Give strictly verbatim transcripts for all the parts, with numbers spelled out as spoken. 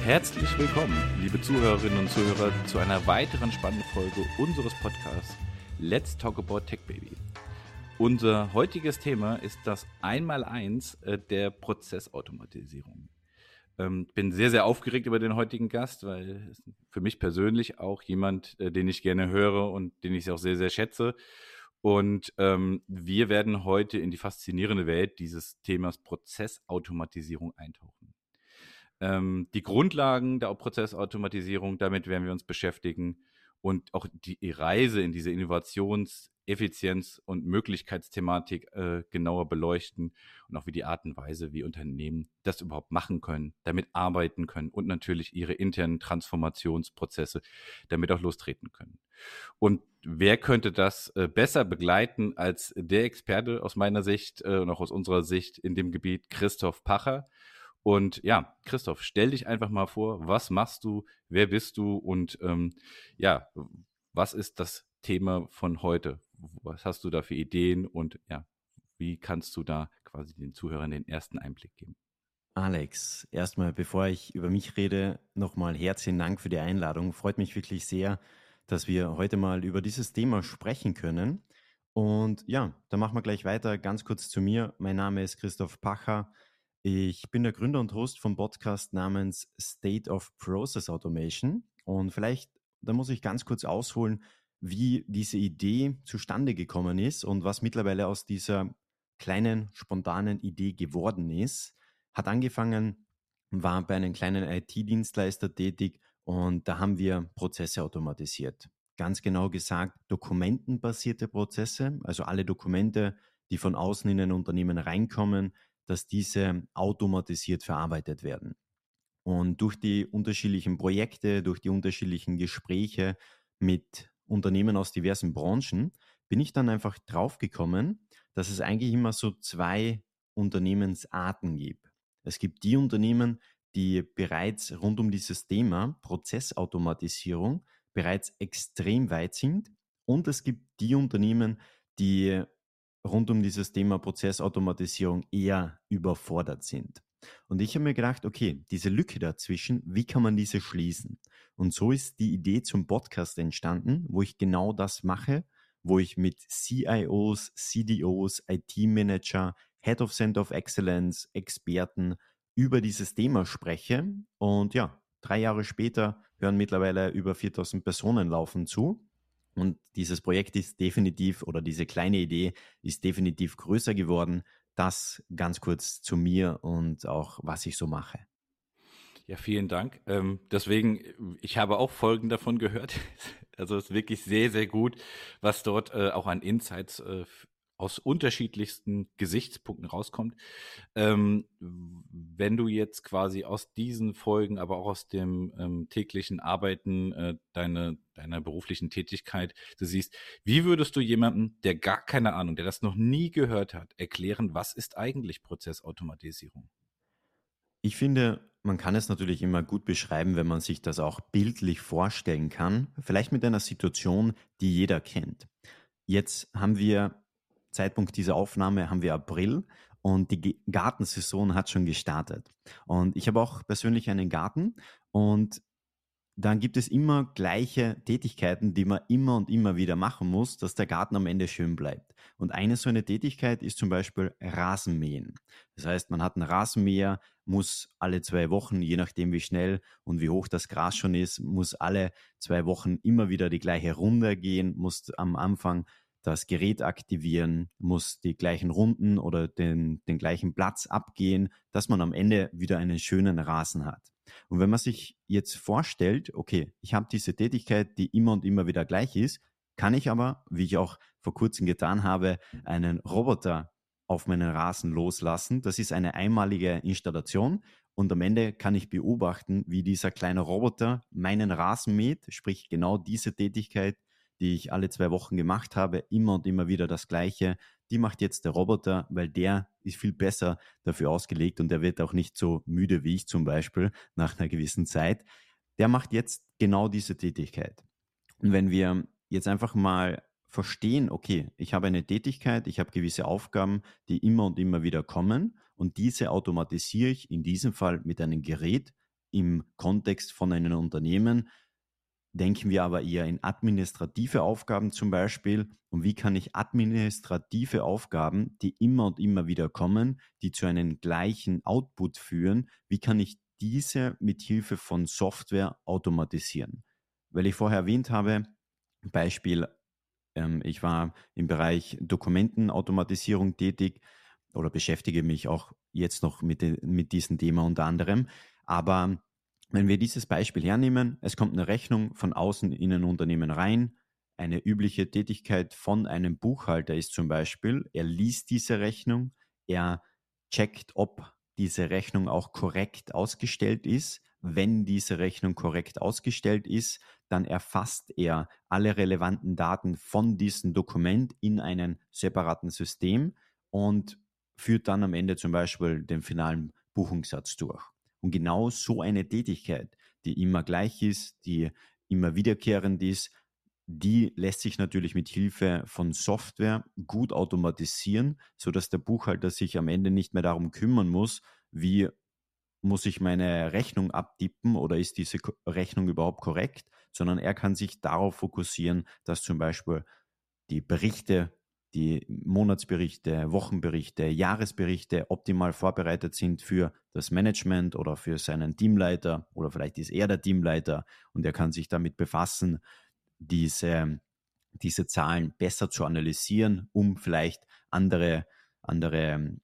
Herzlich willkommen, liebe Zuhörerinnen und Zuhörer, zu einer weiteren spannenden Folge unseres Podcasts Let's Talk About Tech Baby. Unser heutiges Thema ist das Einmaleins äh, der Prozessautomatisierung. Ähm, ich bin sehr, sehr aufgeregt über den heutigen Gast, weil es für mich persönlich auch jemand, äh, den ich gerne höre und den ich auch sehr, sehr schätze. Und ähm, wir werden heute in die faszinierende Welt dieses Themas Prozessautomatisierung eintauchen. Ähm, die Grundlagen der Prozessautomatisierung, damit werden wir uns beschäftigen und auch die Reise in diese Innovations-, Effizienz- und Möglichkeitsthematik äh, genauer beleuchten und auch wie die Art und Weise, wie Unternehmen das überhaupt machen können, damit arbeiten können und natürlich ihre internen Transformationsprozesse damit auch lostreten können. Und wer könnte das äh, besser begleiten als der Experte aus meiner Sicht äh, und auch aus unserer Sicht in dem Gebiet, Christoph Pacher. Und ja, Christoph, stell dich einfach mal vor, was machst du, wer bist du und ähm, ja, was ist das Thema von heute? Was hast du da für Ideen und ja, wie kannst du da quasi den Zuhörern den ersten Einblick geben? Alex, erstmal, bevor ich über mich rede, nochmal herzlichen Dank für die Einladung. Freut mich wirklich sehr, dass wir heute mal über dieses Thema sprechen können. Und ja, da machen wir gleich weiter. Ganz kurz zu mir. Mein Name ist Christoph Pacher. Ich bin der Gründer und Host vom Podcast namens State of Process Automation. Und vielleicht, da muss ich ganz kurz ausholen, wie diese Idee zustande gekommen ist und was mittlerweile aus dieser kleinen, spontanen Idee geworden ist. Hat angefangen, war bei einem kleinen I T-Dienstleister tätig und da haben wir Prozesse automatisiert. Ganz genau gesagt, dokumentenbasierte Prozesse, also alle Dokumente, die von außen in ein Unternehmen reinkommen, dass diese automatisiert verarbeitet werden. Und durch die unterschiedlichen Projekte, durch die unterschiedlichen Gespräche mit Unternehmen aus diversen Branchen, bin ich dann einfach draufgekommen, dass es eigentlich immer so zwei Unternehmensarten gibt. Es gibt die Unternehmen, die bereits rund um dieses Thema Prozessautomatisierung bereits extrem weit sind. Und es gibt die Unternehmen, die rund um dieses Thema Prozessautomatisierung eher überfordert sind. Und ich habe mir gedacht, okay, diese Lücke dazwischen, wie kann man diese schließen? Und so ist die Idee zum Podcast entstanden, wo ich genau das mache, wo ich mit C I Os, C D Os, I T-Manager, Head of Center of Excellence, Experten über dieses Thema spreche. Und ja, drei Jahre später hören mittlerweile über viertausend Personen laufen zu. Und dieses Projekt ist definitiv, oder diese kleine Idee ist definitiv größer geworden. Das ganz kurz zu mir und auch, was ich so mache. Ja, vielen Dank. Ähm, deswegen, ich habe auch Folgen davon gehört. Also es ist wirklich sehr, sehr gut, was dort äh, auch an Insights äh, aus unterschiedlichsten Gesichtspunkten rauskommt. Ähm, wenn du jetzt quasi aus diesen Folgen, aber auch aus dem ähm, täglichen Arbeiten äh, deine, deiner beruflichen Tätigkeit, du siehst, wie würdest du jemandem, der gar keine Ahnung, der das noch nie gehört hat, erklären, was ist eigentlich Prozessautomatisierung? Ich finde, man kann es natürlich immer gut beschreiben, wenn man sich das auch bildlich vorstellen kann. Vielleicht mit einer Situation, die jeder kennt. Jetzt haben wir, Zeitpunkt dieser Aufnahme haben wir April und die Ge- Gartensaison hat schon gestartet. Und ich habe auch persönlich einen Garten und dann gibt es immer gleiche Tätigkeiten, die man immer und immer wieder machen muss, dass der Garten am Ende schön bleibt. Und eine so eine Tätigkeit ist zum Beispiel Rasenmähen. Das heißt, man hat einen Rasenmäher, muss alle zwei Wochen, je nachdem wie schnell und wie hoch das Gras schon ist, muss alle zwei Wochen immer wieder die gleiche Runde gehen, muss am Anfang das Gerät aktivieren, muss die gleichen Runden oder den, den gleichen Platz abgehen, dass man am Ende wieder einen schönen Rasen hat. Und wenn man sich jetzt vorstellt, okay, ich habe diese Tätigkeit, die immer und immer wieder gleich ist, kann ich aber, wie ich auch vor kurzem getan habe, einen Roboter auf meinen Rasen loslassen. Das ist eine einmalige Installation und am Ende kann ich beobachten, wie dieser kleine Roboter meinen Rasen mäht, sprich genau diese Tätigkeit, die ich alle zwei Wochen gemacht habe, immer und immer wieder das Gleiche. Die macht jetzt der Roboter, weil der ist viel besser dafür ausgelegt und der wird auch nicht so müde wie ich zum Beispiel nach einer gewissen Zeit. Der macht jetzt genau diese Tätigkeit. Und wenn wir jetzt einfach mal verstehen, okay, ich habe eine Tätigkeit, ich habe gewisse Aufgaben, die immer und immer wieder kommen und diese automatisiere ich in diesem Fall mit einem Gerät im Kontext von einem Unternehmen. Denken wir aber eher in administrative Aufgaben zum Beispiel. Und wie kann ich administrative Aufgaben, die immer und immer wieder kommen, die zu einem gleichen Output führen, wie kann ich diese mit Hilfe von Software automatisieren? Weil ich vorher erwähnt habe, Beispiel, ähm, ich war im Bereich Dokumentenautomatisierung tätig oder beschäftige mich auch jetzt noch mit, de, mit diesem Thema unter anderem. Aber wenn wir dieses Beispiel hernehmen, es kommt eine Rechnung von außen in ein Unternehmen rein. Eine übliche Tätigkeit von einem Buchhalter ist zum Beispiel, er liest diese Rechnung, er checkt, ob diese Rechnung auch korrekt ausgestellt ist. Wenn diese Rechnung korrekt ausgestellt ist, dann erfasst er alle relevanten Daten von diesem Dokument in einem separaten System und führt dann am Ende zum Beispiel den finalen Buchungssatz durch. Und genau so eine Tätigkeit, die immer gleich ist, die immer wiederkehrend ist, die lässt sich natürlich mit Hilfe von Software gut automatisieren, sodass der Buchhalter sich am Ende nicht mehr darum kümmern muss, wie muss ich meine Rechnung abtippen oder ist diese Rechnung überhaupt korrekt, sondern er kann sich darauf fokussieren, dass zum Beispiel die Berichte, die Monatsberichte, Wochenberichte, Jahresberichte optimal vorbereitet sind für das Management oder für seinen Teamleiter oder vielleicht ist er der Teamleiter und er kann sich damit befassen, diese, diese Zahlen besser zu analysieren, um vielleicht andere, andere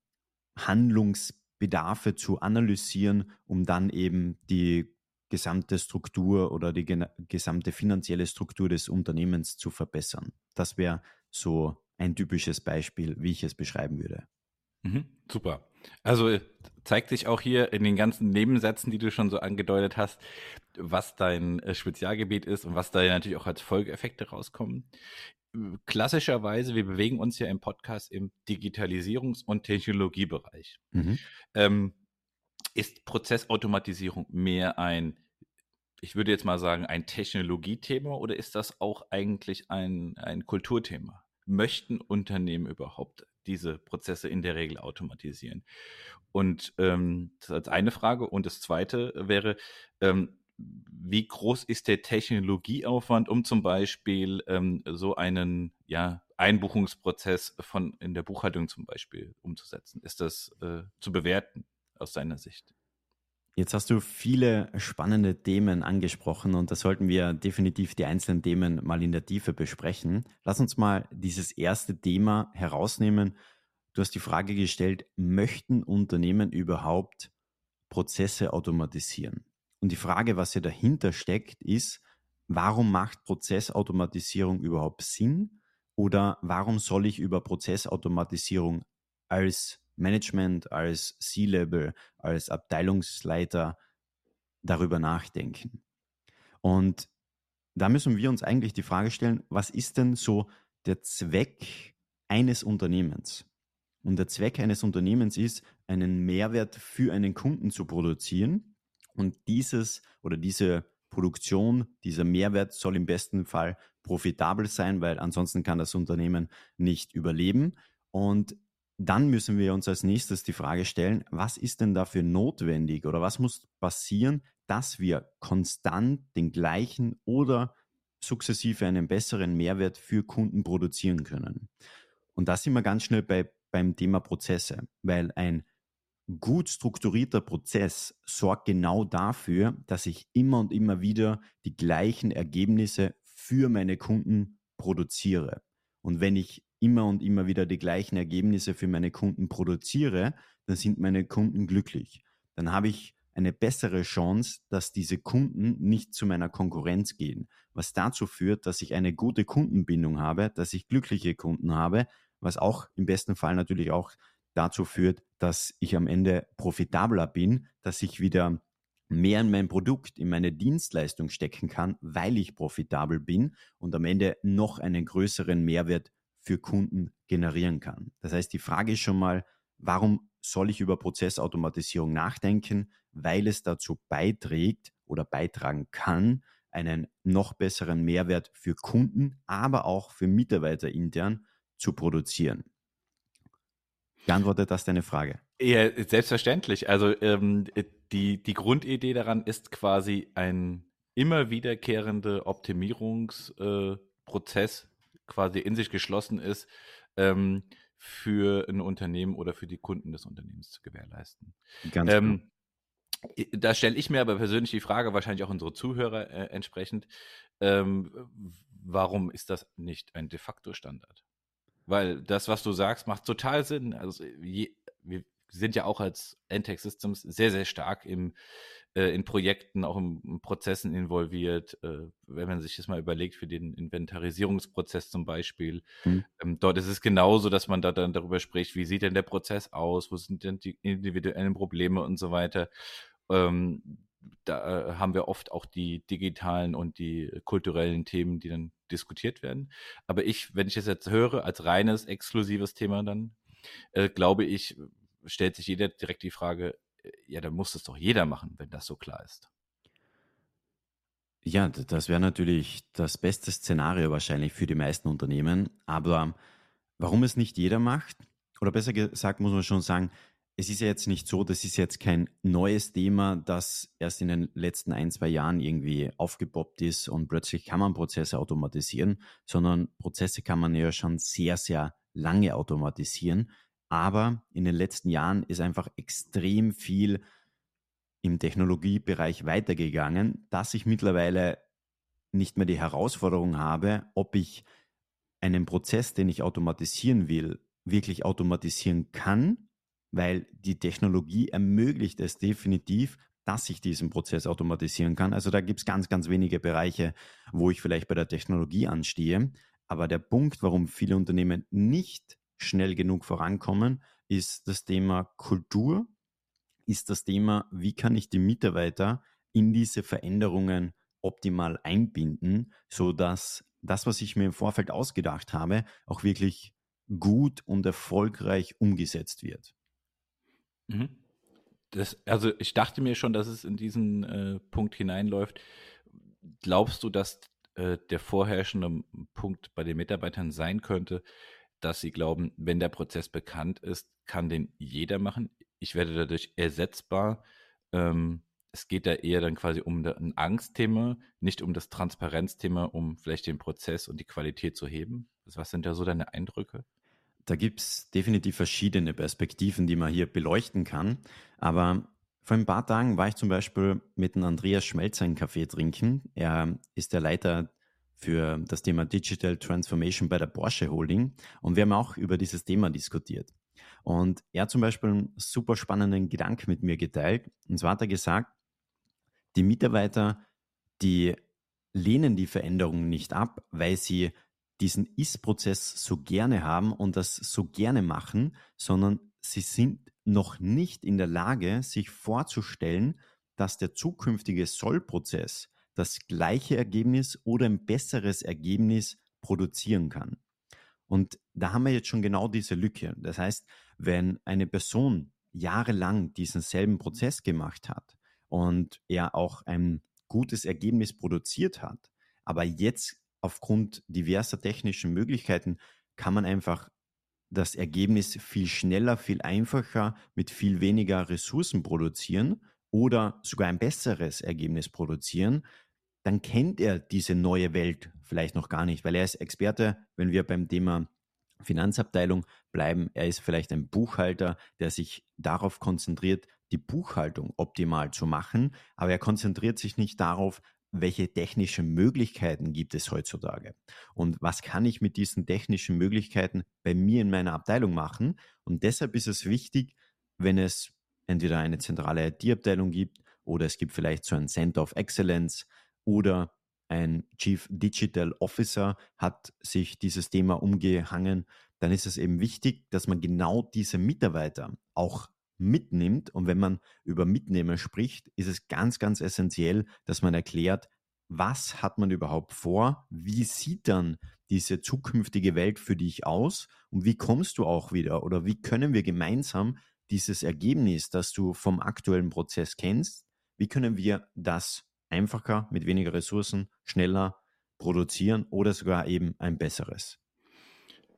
Handlungsbedarfe zu analysieren, um dann eben die gesamte Struktur oder die gesamte finanzielle Struktur des Unternehmens zu verbessern. Das wäre so ein typisches Beispiel, wie ich es beschreiben würde. Mhm, super. Also zeigt sich auch hier in den ganzen Nebensätzen, die du schon so angedeutet hast, was dein äh, Spezialgebiet ist und was da natürlich auch als Folgeeffekte rauskommen. Klassischerweise, wir bewegen uns ja im Podcast im Digitalisierungs- und Technologiebereich. Mhm. Ähm, ist Prozessautomatisierung mehr ein, ich würde jetzt mal sagen, ein Technologiethema oder ist das auch eigentlich ein, ein Kulturthema? Möchten Unternehmen überhaupt diese Prozesse in der Regel automatisieren? Und ähm, das als eine Frage. Und das zweite wäre, ähm, wie groß ist der Technologieaufwand, um zum Beispiel ähm, so einen ja, Einbuchungsprozess von in der Buchhaltung zum Beispiel umzusetzen? Ist das äh, zu bewerten aus deiner Sicht? Jetzt hast du viele spannende Themen angesprochen und da sollten wir definitiv die einzelnen Themen mal in der Tiefe besprechen. Lass uns mal dieses erste Thema herausnehmen. Du hast die Frage gestellt, möchten Unternehmen überhaupt Prozesse automatisieren? Und die Frage, was hier dahinter steckt, ist, warum macht Prozessautomatisierung überhaupt Sinn? Oder warum soll ich über Prozessautomatisierung als Management, als C-Level, als Abteilungsleiter darüber nachdenken? Und da müssen wir uns eigentlich die Frage stellen, was ist denn so der Zweck eines Unternehmens? Und der Zweck eines Unternehmens ist, einen Mehrwert für einen Kunden zu produzieren. Und dieses oder diese Produktion, dieser Mehrwert soll im besten Fall profitabel sein, weil ansonsten kann das Unternehmen nicht überleben. Und dann müssen wir uns als nächstes die Frage stellen, was ist denn dafür notwendig oder was muss passieren, dass wir konstant den gleichen oder sukzessive einen besseren Mehrwert für Kunden produzieren können. Und da sind wir ganz schnell bei, beim Thema Prozesse, weil ein gut strukturierter Prozess sorgt genau dafür, dass ich immer und immer wieder die gleichen Ergebnisse für meine Kunden produziere. Und wenn ich immer und immer wieder die gleichen Ergebnisse für meine Kunden produziere, dann sind meine Kunden glücklich. Dann habe ich eine bessere Chance, dass diese Kunden nicht zu meiner Konkurrenz gehen, was dazu führt, dass ich eine gute Kundenbindung habe, dass ich glückliche Kunden habe, was auch im besten Fall natürlich auch dazu führt, dass ich am Ende profitabler bin, dass ich wieder mehr in mein Produkt, in meine Dienstleistung stecken kann, weil ich profitabel bin und am Ende noch einen größeren Mehrwert für Kunden generieren kann. Das heißt, die Frage ist schon mal, warum soll ich über Prozessautomatisierung nachdenken? Weil es dazu beiträgt oder beitragen kann, einen noch besseren Mehrwert für Kunden, aber auch für Mitarbeiter intern zu produzieren. Beantwortet das deine Frage? Ja, selbstverständlich. Also ähm, die, die Grundidee daran ist quasi ein immer wiederkehrender Optimierungsprozess, äh, Prozess, quasi in sich geschlossen ist, ähm, für ein Unternehmen oder für die Kunden des Unternehmens zu gewährleisten. Ganz genau. Ähm, Da stelle ich mir aber persönlich die Frage, wahrscheinlich auch unsere Zuhörer äh, entsprechend, ähm, warum ist das nicht ein de facto Standard? Weil das, was du sagst, macht total Sinn. Also je, wir sind ja auch als Entech Systems sehr, sehr stark im, äh, in Projekten, auch in, in Prozessen involviert. Äh, wenn man sich das mal überlegt, für den Inventarisierungsprozess zum Beispiel, Hm. ähm, dort ist es genauso, dass man da dann darüber spricht, wie sieht denn der Prozess aus, wo sind denn die individuellen Probleme und so weiter. Ähm, da äh, haben wir oft auch die digitalen und die kulturellen Themen, die dann diskutiert werden. Aber ich, wenn ich es jetzt höre, als reines, exklusives Thema, dann äh, glaube ich, stellt sich jeder direkt die Frage, äh, ja, dann muss es doch jeder machen, wenn das so klar ist. Ja, d das wäre natürlich das beste Szenario wahrscheinlich für die meisten Unternehmen. Aber warum es nicht jeder macht, oder besser gesagt muss man schon sagen, es ist ja jetzt nicht so, das ist jetzt kein neues Thema, das erst in den letzten ein, zwei Jahren irgendwie aufgepoppt ist und plötzlich kann man Prozesse automatisieren, sondern Prozesse kann man ja schon sehr, sehr lange automatisieren. Aber in den letzten Jahren ist einfach extrem viel im Technologiebereich weitergegangen, dass ich mittlerweile nicht mehr die Herausforderung habe, ob ich einen Prozess, den ich automatisieren will, wirklich automatisieren kann, weil die Technologie ermöglicht es definitiv, dass ich diesen Prozess automatisieren kann. Also da gibt es ganz, ganz wenige Bereiche, wo ich vielleicht bei der Technologie anstehe. Aber der Punkt, warum viele Unternehmen nicht schnell genug vorankommen, ist das Thema Kultur, ist das Thema, wie kann ich die Mitarbeiter in diese Veränderungen optimal einbinden, sodass das, was ich mir im Vorfeld ausgedacht habe, auch wirklich gut und erfolgreich umgesetzt wird. Mhm. Das, also ich dachte mir schon, dass es in diesen äh, Punkt hineinläuft. Glaubst du, dass äh, der vorherrschende Punkt bei den Mitarbeitern sein könnte, dass sie glauben, wenn der Prozess bekannt ist, kann den jeder machen? Ich werde dadurch ersetzbar. Ähm, Es geht da eher dann quasi um ein Angstthema, nicht um das Transparenzthema, um vielleicht den Prozess und die Qualität zu heben. Was sind da so deine Eindrücke? Da gibt es definitiv verschiedene Perspektiven, die man hier beleuchten kann. Aber vor ein paar Tagen war ich zum Beispiel mit dem Andreas Schmelzer einen Kaffee trinken. Er ist der Leiter für das Thema Digital Transformation bei der Porsche Holding. Und wir haben auch über dieses Thema diskutiert. Und er hat zum Beispiel einen super spannenden Gedanken mit mir geteilt. Und zwar hat er gesagt, die Mitarbeiter, die lehnen die Veränderungen nicht ab, weil sie diesen Ist-Prozess so gerne haben und das so gerne machen, sondern sie sind noch nicht in der Lage, sich vorzustellen, dass der zukünftige Soll-Prozess das gleiche Ergebnis oder ein besseres Ergebnis produzieren kann. Und da haben wir jetzt schon genau diese Lücke. Das heißt, wenn eine Person jahrelang diesen selben Prozess gemacht hat und er auch ein gutes Ergebnis produziert hat, aber jetzt aufgrund diverser technischen Möglichkeiten kann man einfach das Ergebnis viel schneller, viel einfacher, mit viel weniger Ressourcen produzieren oder sogar ein besseres Ergebnis produzieren, dann kennt er diese neue Welt vielleicht noch gar nicht, weil er ist Experte, wenn wir beim Thema Finanzabteilung bleiben. Er ist vielleicht ein Buchhalter, der sich darauf konzentriert, die Buchhaltung optimal zu machen, aber er konzentriert sich nicht darauf, welche technischen Möglichkeiten gibt es heutzutage und was kann ich mit diesen technischen Möglichkeiten bei mir in meiner Abteilung machen. Und deshalb ist es wichtig, wenn es entweder eine zentrale I T-Abteilung gibt oder es gibt vielleicht so ein Center of Excellence oder ein Chief Digital Officer hat sich dieses Thema umgehangen, dann ist es eben wichtig, dass man genau diese Mitarbeiter auch mitnimmt. Und wenn man über Mitnehmen spricht, ist es ganz, ganz essentiell, dass man erklärt, was hat man überhaupt vor? Wie sieht dann diese zukünftige Welt für dich aus? Und wie kommst du auch wieder? Oder wie können wir gemeinsam dieses Ergebnis, das du vom aktuellen Prozess kennst, wie können wir das einfacher, mit weniger Ressourcen, schneller produzieren oder sogar eben ein besseres?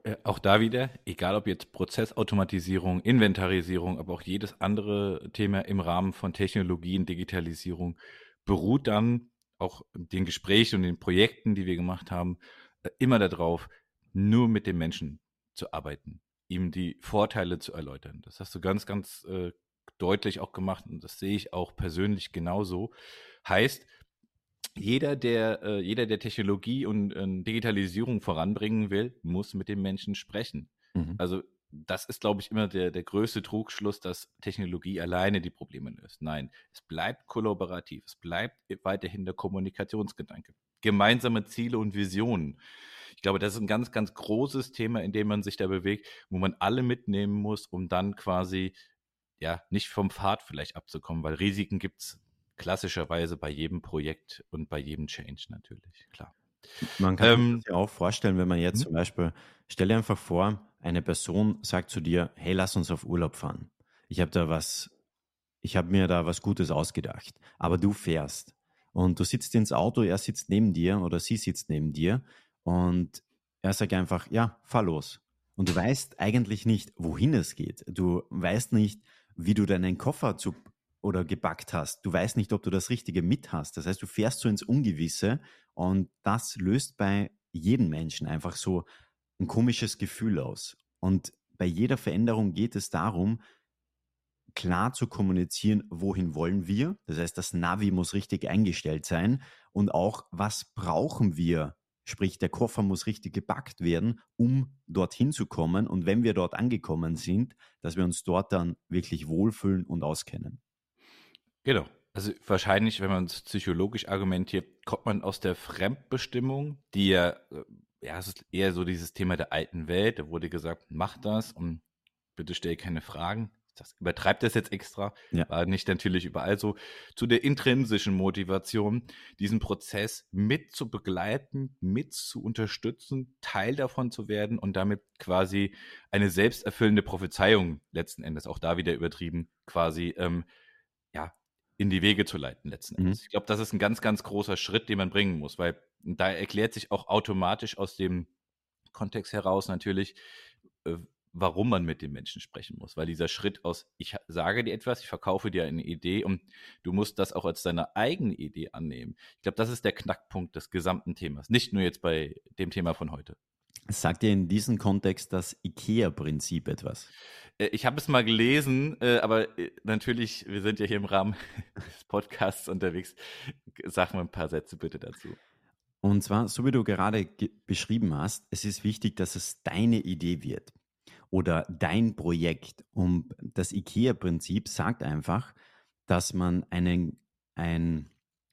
Äh, auch da wieder, egal ob jetzt Prozessautomatisierung, Inventarisierung, aber auch jedes andere Thema im Rahmen von Technologien, Digitalisierung, beruht dann auch in den Gesprächen und den Projekten, die wir gemacht haben, äh, immer darauf, nur mit dem Menschen zu arbeiten, ihm die Vorteile zu erläutern. Das hast du ganz, ganz äh, deutlich auch gemacht und das sehe ich auch persönlich genauso. Heißt, jeder, der, äh, jeder, der Technologie und äh, Digitalisierung voranbringen will, muss mit dem Menschen sprechen. Mhm. Also das ist, glaube ich, immer der, der größte Trugschluss, dass Technologie alleine die Probleme löst. Nein, es bleibt kollaborativ, es bleibt weiterhin der Kommunikationsgedanke. Gemeinsame Ziele und Visionen. Ich glaube, das ist ein ganz, ganz großes Thema, in dem man sich da bewegt, wo man alle mitnehmen muss, um dann quasi ja nicht vom Pfad vielleicht abzukommen, weil Risiken gibt es klassischerweise bei jedem Projekt und bei jedem Change natürlich, klar. Man kann sich das Ähm, ja auch vorstellen, wenn man jetzt hm? zum Beispiel, stell dir einfach vor, eine Person sagt zu dir, hey, lass uns auf Urlaub fahren. Ich habe da was, ich habe mir da was Gutes ausgedacht, aber du fährst und du sitzt ins Auto, er sitzt neben dir oder sie sitzt neben dir und er sagt einfach, ja, fahr los. Und du weißt eigentlich nicht, wohin es geht. Du weißt nicht, wie du deinen Koffer zu oder gepackt hast. Du weißt nicht, ob du das Richtige mit hast. Das heißt, du fährst so ins Ungewisse und das löst bei jedem Menschen einfach so ein komisches Gefühl aus. Und bei jeder Veränderung geht es darum, klar zu kommunizieren, wohin wollen wir. Das heißt, das Navi muss richtig eingestellt sein und auch, was brauchen wir? Sprich, der Koffer muss richtig gepackt werden, um dorthin zu kommen. Und wenn wir dort angekommen sind, dass wir uns dort dann wirklich wohlfühlen und auskennen. Genau. Also wahrscheinlich, wenn man es psychologisch argumentiert, kommt man aus der Fremdbestimmung, die ja, äh, ja, es ist eher so dieses Thema der alten Welt. Da wurde gesagt, mach das und bitte stell keine Fragen. Das übertreibt das jetzt extra, Ja. war nicht natürlich überall so. Zu der intrinsischen Motivation, diesen Prozess mit zu begleiten, mit zu unterstützen, Teil davon zu werden und damit quasi eine selbsterfüllende Prophezeiung letzten Endes, auch da wieder übertrieben, quasi ähm, ja, in die Wege zu leiten letzten Mhm. Endes. Ich glaube, das ist ein ganz, ganz großer Schritt, den man bringen muss, weil da erklärt sich auch automatisch aus dem Kontext heraus natürlich, äh, warum man mit den Menschen sprechen muss. Weil dieser Schritt aus, ich sage dir etwas, ich verkaufe dir eine Idee und du musst das auch als deine eigene Idee annehmen. Ich glaube, das ist der Knackpunkt des gesamten Themas. Nicht nur jetzt bei dem Thema von heute. Sagt dir in diesem Kontext das IKEA-Prinzip etwas? Äh, Ich habe es mal gelesen, äh, aber äh, natürlich, wir sind ja hier im Rahmen des Podcasts unterwegs. Sag mal ein paar Sätze bitte dazu. Und zwar, so wie du gerade beschrieben hast, es ist wichtig, dass es deine Idee wird oder dein Projekt. Und das IKEA-Prinzip sagt einfach, dass man einen, ein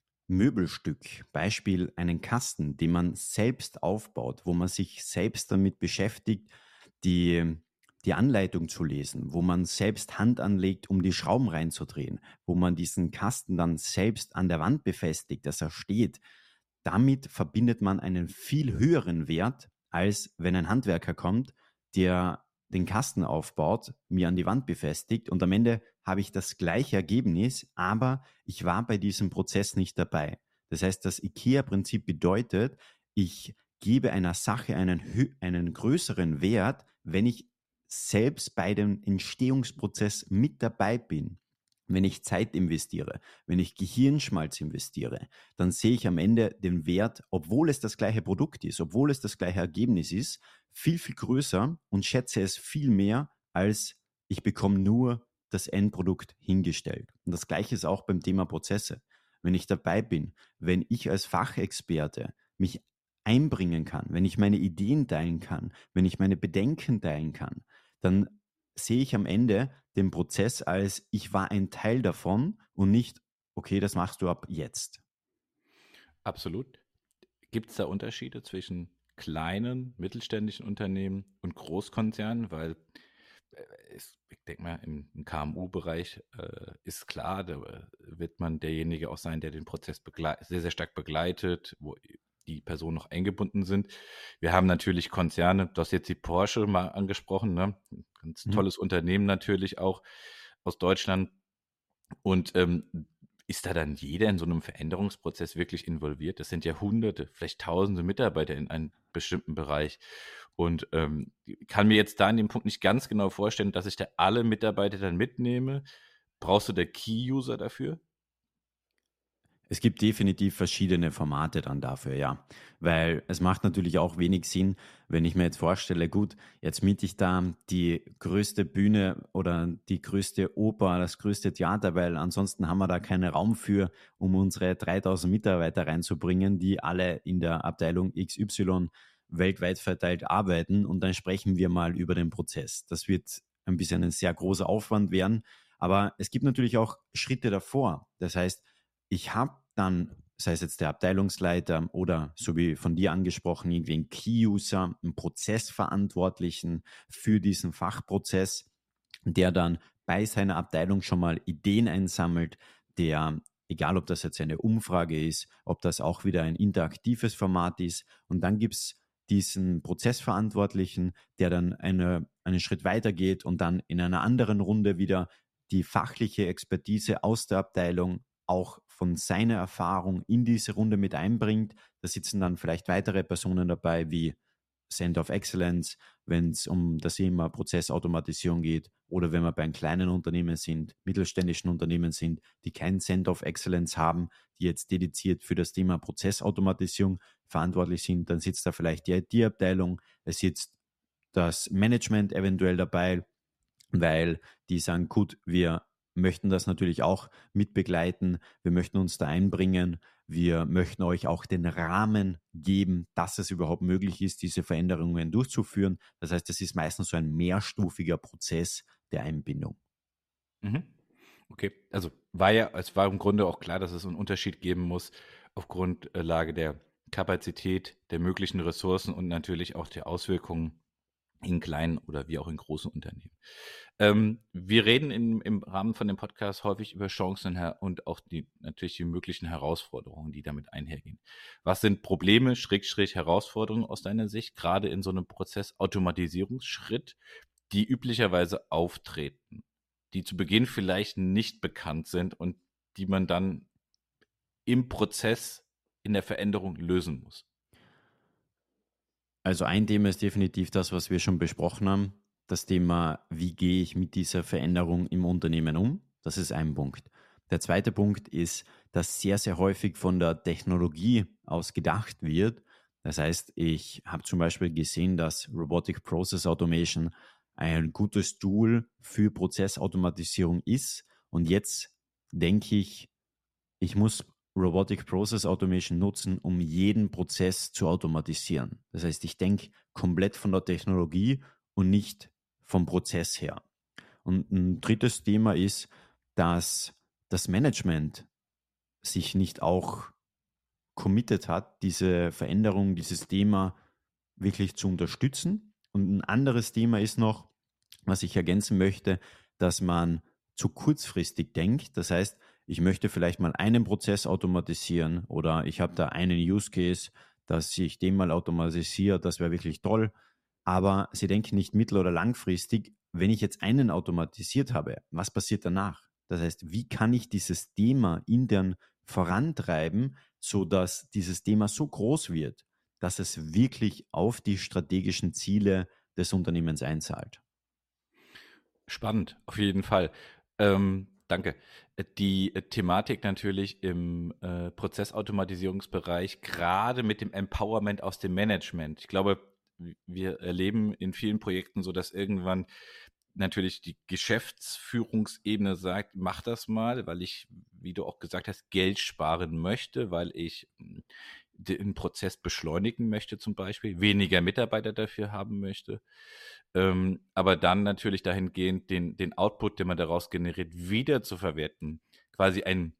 Möbelstück, Beispiel einen Kasten, den man selbst aufbaut, wo man sich selbst damit beschäftigt, die, die Anleitung zu lesen, wo man selbst Hand anlegt, um die Schrauben reinzudrehen, wo man diesen Kasten dann selbst an der Wand befestigt, dass er steht. Damit verbindet man einen viel höheren Wert, als wenn ein Handwerker kommt, der den Kasten aufbaut, mir an die Wand befestigt und am Ende habe ich das gleiche Ergebnis, aber ich war bei diesem Prozess nicht dabei. Das heißt, das IKEA-Prinzip bedeutet, ich gebe einer Sache einen, einen größeren Wert, wenn ich selbst bei dem Entstehungsprozess mit dabei bin. Wenn ich Zeit investiere, wenn ich Gehirnschmalz investiere, dann sehe ich am Ende den Wert, obwohl es das gleiche Produkt ist, obwohl es das gleiche Ergebnis ist, viel, viel größer und schätze es viel mehr, als ich bekomme nur das Endprodukt hingestellt. Und das Gleiche ist auch beim Thema Prozesse. Wenn ich dabei bin, wenn ich als Fachexperte mich einbringen kann, wenn ich meine Ideen teilen kann, wenn ich meine Bedenken teilen kann, dann sehe ich am Ende den Prozess als, ich war ein Teil davon und nicht, okay, das machst du ab jetzt. Absolut. Gibt es da Unterschiede zwischen kleinen, mittelständischen Unternehmen und Großkonzernen? Weil äh, es, ich denke mal, im, im K M U-Bereich äh, ist klar, da äh, wird man derjenige auch sein, der den Prozess begleit, sehr, sehr stark begleitet, wo die Personen noch eingebunden sind. Wir haben natürlich Konzerne, du hast jetzt die Porsche mal angesprochen, ne? Ganz Mhm. tolles Unternehmen natürlich auch aus Deutschland. Und ähm, ist da dann jeder in so einem Veränderungsprozess wirklich involviert? Das sind ja Hunderte, vielleicht Tausende Mitarbeiter in einem bestimmten Bereich. Und ähm, kann mir jetzt da in dem Punkt nicht ganz genau vorstellen, dass ich da alle Mitarbeiter dann mitnehme. Brauchst du der Key-User dafür? Es gibt definitiv verschiedene Formate dann dafür, ja. Weil es macht natürlich auch wenig Sinn, wenn ich mir jetzt vorstelle, gut, jetzt miete ich da die größte Bühne oder die größte Oper, das größte Theater, weil ansonsten haben wir da keinen Raum für, um unsere dreitausend Mitarbeiter reinzubringen, die alle in der Abteilung X Y weltweit verteilt arbeiten. Und dann sprechen wir mal über den Prozess. Das wird ein bisschen ein sehr großer Aufwand werden. Aber es gibt natürlich auch Schritte davor. Das heißt, ich habe dann, sei es jetzt der Abteilungsleiter oder so wie von dir angesprochen, irgendwie einen Key-User, einen Prozessverantwortlichen für diesen Fachprozess, der dann bei seiner Abteilung schon mal Ideen einsammelt, der, egal ob das jetzt eine Umfrage ist, ob das auch wieder ein interaktives Format ist. Und dann gibt es diesen Prozessverantwortlichen, der dann eine, einen Schritt weiter geht und dann in einer anderen Runde wieder die fachliche Expertise aus der Abteilung auch von seiner Erfahrung in diese Runde mit einbringt. Da sitzen dann vielleicht weitere Personen dabei wie Center of Excellence, wenn es um das Thema Prozessautomatisierung geht oder wenn wir bei einem kleinen Unternehmen sind, mittelständischen Unternehmen sind, die kein Center of Excellence haben, die jetzt dediziert für das Thema Prozessautomatisierung verantwortlich sind, dann sitzt da vielleicht die I T-Abteilung, es sitzt das Management eventuell dabei, weil die sagen, gut, wir möchten das natürlich auch mitbegleiten, wir möchten uns da einbringen, wir möchten euch auch den Rahmen geben, dass es überhaupt möglich ist, diese Veränderungen durchzuführen. Das heißt, es ist meistens so ein mehrstufiger Prozess der Einbindung. Mhm. Okay, also war ja, es war im Grunde auch klar, dass es einen Unterschied geben muss auf Grundlage der Kapazität, der möglichen Ressourcen und natürlich auch der Auswirkungen in kleinen oder wie auch in großen Unternehmen. Ähm, wir reden in, im Rahmen von dem Podcast häufig über Chancen und auch die natürlich die möglichen Herausforderungen, die damit einhergehen. Was sind Probleme, Schrägstrich Herausforderungen aus deiner Sicht, gerade in so einem Prozessautomatisierungsschritt, die üblicherweise auftreten, die zu Beginn vielleicht nicht bekannt sind und die man dann im Prozess in der Veränderung lösen muss? Also ein Thema ist definitiv das, was wir schon besprochen haben. Das Thema, wie gehe ich mit dieser Veränderung im Unternehmen um? Das ist ein Punkt. Der zweite Punkt ist, dass sehr, sehr häufig von der Technologie aus gedacht wird. Das heißt, ich habe zum Beispiel gesehen, dass Robotic Process Automation ein gutes Tool für Prozessautomatisierung ist. Und jetzt denke ich, ich muss Robotic Process Automation nutzen, um jeden Prozess zu automatisieren. Das heißt, ich denke komplett von der Technologie und nicht vom Prozess her. Und ein drittes Thema ist, dass das Management sich nicht auch committed hat, diese Veränderung, dieses Thema wirklich zu unterstützen. Und ein anderes Thema ist noch, was ich ergänzen möchte, dass man zu kurzfristig denkt. Das heißt, ich möchte vielleicht mal einen Prozess automatisieren oder ich habe da einen Use Case, dass ich den mal automatisiere, das wäre wirklich toll. Aber sie denken nicht mittel- oder langfristig, wenn ich jetzt einen automatisiert habe, was passiert danach? Das heißt, wie kann ich dieses Thema intern vorantreiben, sodass dieses Thema so groß wird, dass es wirklich auf die strategischen Ziele des Unternehmens einzahlt? Spannend, auf jeden Fall. Ähm, danke. Äh, Die äh, Thematik natürlich im äh, Prozessautomatisierungsbereich, gerade mit dem Empowerment aus dem Management. Ich glaube, w- wir erleben in vielen Projekten so, dass irgendwann natürlich die Geschäftsführungsebene sagt, mach das mal, weil ich, wie du auch gesagt hast, Geld sparen möchte, weil ich mh, den Prozess beschleunigen möchte zum Beispiel, weniger Mitarbeiter dafür haben möchte. Ähm, aber dann natürlich dahingehend den, den Output, den man daraus generiert, wieder zu verwerten. Quasi ein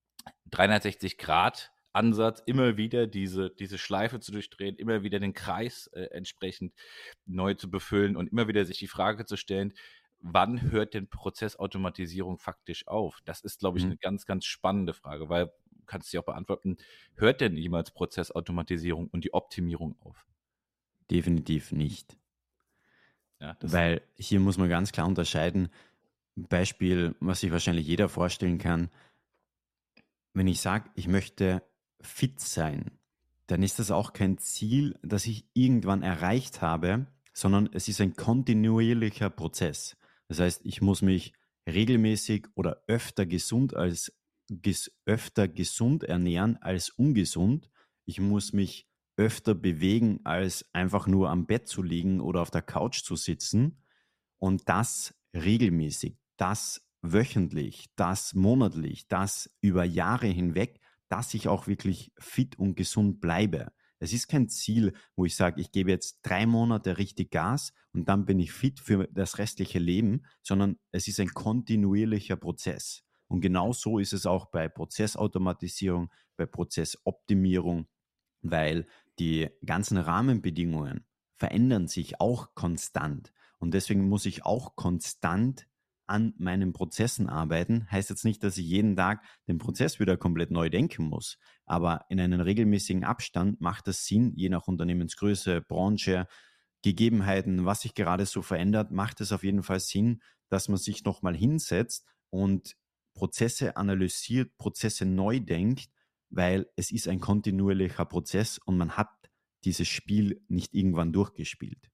dreihundertsechzig-Grad-Ansatz, immer wieder diese, diese Schleife zu durchdrehen, immer wieder den Kreis äh, entsprechend neu zu befüllen und immer wieder sich die Frage zu stellen, wann hört denn Prozessautomatisierung faktisch auf? Das ist, glaube ich, Mhm. eine ganz, ganz spannende Frage, weil, du kannst dich auch beantworten, hört denn jemals Prozessautomatisierung und die Optimierung auf? Definitiv nicht. Ja, das, Weil hier muss man ganz klar unterscheiden. Beispiel, was sich wahrscheinlich jeder vorstellen kann, wenn ich sage, ich möchte fit sein, dann ist das auch kein Ziel, das ich irgendwann erreicht habe, sondern es ist ein kontinuierlicher Prozess. Das heißt, ich muss mich regelmäßig oder öfter gesund als ges, öfter gesund ernähren als ungesund. Ich muss mich öfter bewegen, als einfach nur am Bett zu liegen oder auf der Couch zu sitzen. Und das regelmäßig, das wöchentlich, das monatlich, das über Jahre hinweg, dass ich auch wirklich fit und gesund bleibe. Es ist kein Ziel, wo ich sage, ich gebe jetzt drei Monate richtig Gas und dann bin ich fit für das restliche Leben, sondern es ist ein kontinuierlicher Prozess. Und genau so ist es auch bei Prozessautomatisierung, bei Prozessoptimierung, weil die ganzen Rahmenbedingungen verändern sich auch konstant. Und deswegen muss ich auch konstant an meinen Prozessen arbeiten. Heißt jetzt nicht, dass ich jeden Tag den Prozess wieder komplett neu denken muss. Aber in einem regelmäßigen Abstand macht es Sinn, je nach Unternehmensgröße, Branche, Gegebenheiten, was sich gerade so verändert, macht es auf jeden Fall Sinn, dass man sich nochmal hinsetzt und Prozesse analysiert, Prozesse neu denkt, weil es ist ein kontinuierlicher Prozess und man hat dieses Spiel nicht irgendwann durchgespielt.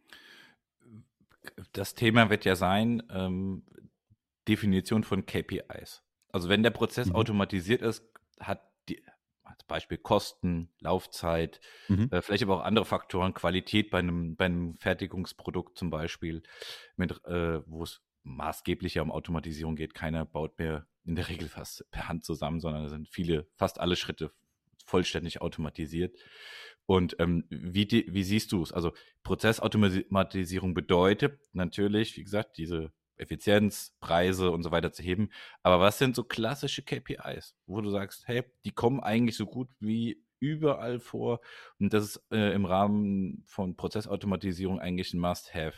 Das Thema wird ja sein, ähm, Definition von K P Is. Also wenn der Prozess Mhm. automatisiert ist, hat die, als Beispiel Kosten, Laufzeit, Mhm. äh, vielleicht aber auch andere Faktoren, Qualität bei einem, bei einem Fertigungsprodukt zum Beispiel, mit, äh, wo es maßgeblich ja um Automatisierung geht. Keiner baut mehr in der Regel fast per Hand zusammen, sondern es sind viele, fast alle Schritte vollständig automatisiert. Und ähm, wie, die, wie siehst du es? Also Prozessautomatisierung bedeutet natürlich, wie gesagt, diese Effizienz, Preise und so weiter zu heben. Aber was sind so klassische K P Is, wo du sagst, hey, die kommen eigentlich so gut wie überall vor und das ist äh, im Rahmen von Prozessautomatisierung eigentlich ein Must-Have?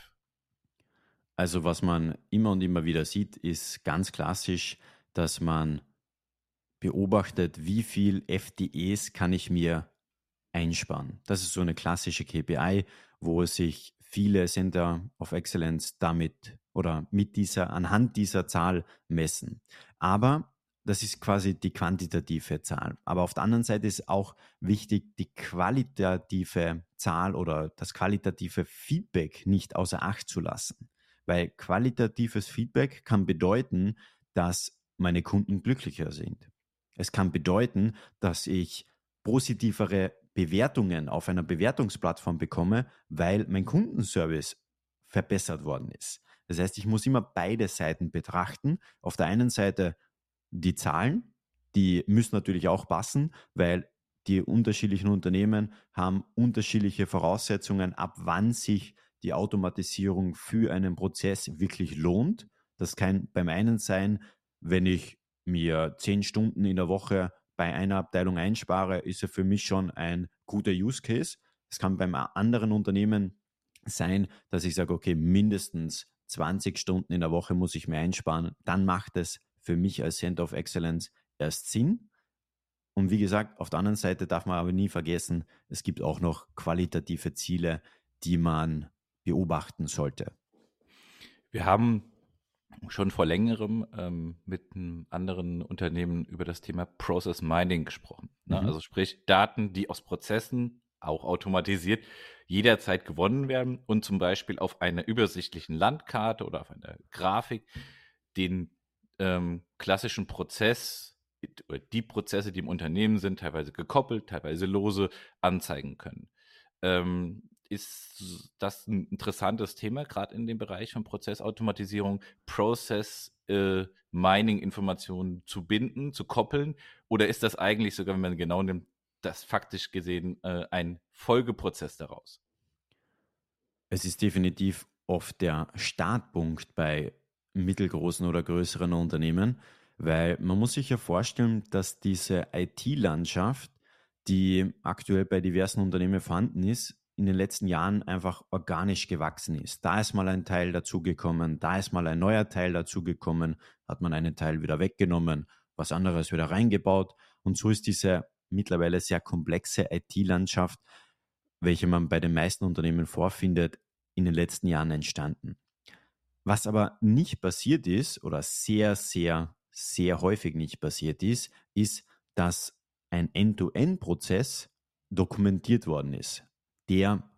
Also was man immer und immer wieder sieht, ist ganz klassisch, dass man beobachtet, wie viel F T Es kann ich mir einsparen. Das ist so eine klassische K P I, wo sich viele Center of Excellence damit oder mit dieser, anhand dieser Zahl messen. Aber das ist quasi die quantitative Zahl. Aber auf der anderen Seite ist auch wichtig, die qualitative Zahl oder das qualitative Feedback nicht außer Acht zu lassen. Weil qualitatives Feedback kann bedeuten, dass meine Kunden glücklicher sind. Es kann bedeuten, dass ich positivere Bewertungen auf einer Bewertungsplattform bekomme, weil mein Kundenservice verbessert worden ist. Das heißt, ich muss immer beide Seiten betrachten. Auf der einen Seite die Zahlen, die müssen natürlich auch passen, weil die unterschiedlichen Unternehmen haben unterschiedliche Voraussetzungen, ab wann sich die Automatisierung für einen Prozess wirklich lohnt. Das kann beim einen sein, wenn ich mir zehn Stunden in der Woche bei einer Abteilung einspare, ist er für mich schon ein guter Use Case. Es kann beim anderen Unternehmen sein, dass ich sage, okay, mindestens zwanzig Stunden in der Woche muss ich mir einsparen. Dann macht es für mich als Center of Excellence erst Sinn. Und wie gesagt, auf der anderen Seite darf man aber nie vergessen, es gibt auch noch qualitative Ziele, die man beobachten sollte. Wir haben schon vor längerem ähm, mit einem anderen Unternehmen über das Thema Process Mining gesprochen. Ne? Mhm. Also sprich Daten, die aus Prozessen auch automatisiert jederzeit gewonnen werden und zum Beispiel auf einer übersichtlichen Landkarte oder auf einer Grafik den ähm, klassischen Prozess oder die Prozesse, die im Unternehmen sind, teilweise gekoppelt, teilweise lose, anzeigen können. Ähm, ist das ein interessantes Thema, gerade in dem Bereich von Prozessautomatisierung, Process äh, Mining-Informationen zu binden, zu koppeln? Oder ist das eigentlich sogar, wenn man genau nimmt, das faktisch gesehen äh, ein Folgeprozess daraus? Es ist definitiv oft der Startpunkt bei mittelgroßen oder größeren Unternehmen, weil man muss sich ja vorstellen, dass diese I T-Landschaft, die aktuell bei diversen Unternehmen vorhanden ist, in den letzten Jahren einfach organisch gewachsen ist. Da ist mal ein Teil dazugekommen, da ist mal ein neuer Teil dazugekommen, hat man einen Teil wieder weggenommen, was anderes wieder reingebaut. Und so ist diese mittlerweile sehr komplexe I T-Landschaft, welche man bei den meisten Unternehmen vorfindet, in den letzten Jahren entstanden. Was aber nicht passiert ist oder sehr, sehr, sehr häufig nicht passiert ist, ist, dass ein End-to-End-Prozess dokumentiert worden ist, der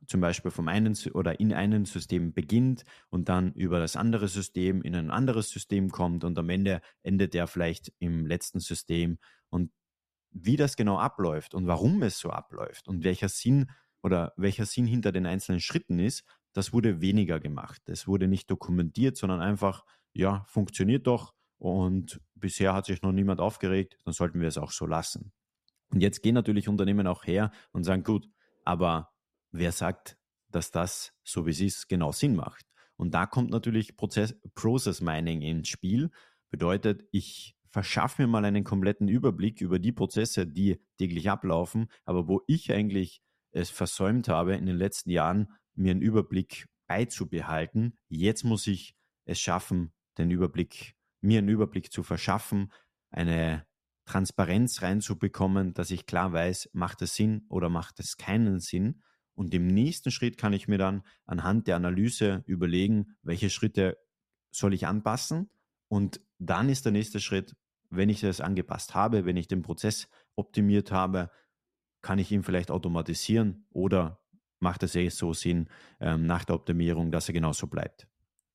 zum Beispiel vom einen Sy- oder in einem System beginnt und dann über das andere System in ein anderes System kommt und am Ende endet er vielleicht im letzten System. Und wie das genau abläuft und warum es so abläuft und welcher Sinn oder welcher Sinn hinter den einzelnen Schritten ist, das wurde weniger gemacht. Es wurde nicht dokumentiert, sondern einfach, ja, funktioniert doch und bisher hat sich noch niemand aufgeregt, dann sollten wir es auch so lassen. Und jetzt gehen natürlich Unternehmen auch her und sagen, gut, aber wer sagt, dass das, so wie es ist, genau Sinn macht? Und da kommt natürlich Prozess, Process Mining ins Spiel. Bedeutet, ich verschaffe mir mal einen kompletten Überblick über die Prozesse, die täglich ablaufen, aber wo ich eigentlich es versäumt habe, in den letzten Jahren mir einen Überblick beizubehalten. Jetzt muss ich es schaffen, den Überblick, mir einen Überblick zu verschaffen, eine Transparenz reinzubekommen, dass ich klar weiß, macht es Sinn oder macht es keinen Sinn. Und im nächsten Schritt kann ich mir dann anhand der Analyse überlegen, welche Schritte soll ich anpassen. Und dann ist der nächste Schritt, wenn ich es angepasst habe, wenn ich den Prozess optimiert habe, kann ich ihn vielleicht automatisieren oder macht es eh so Sinn ähm, nach der Optimierung, dass er genauso bleibt.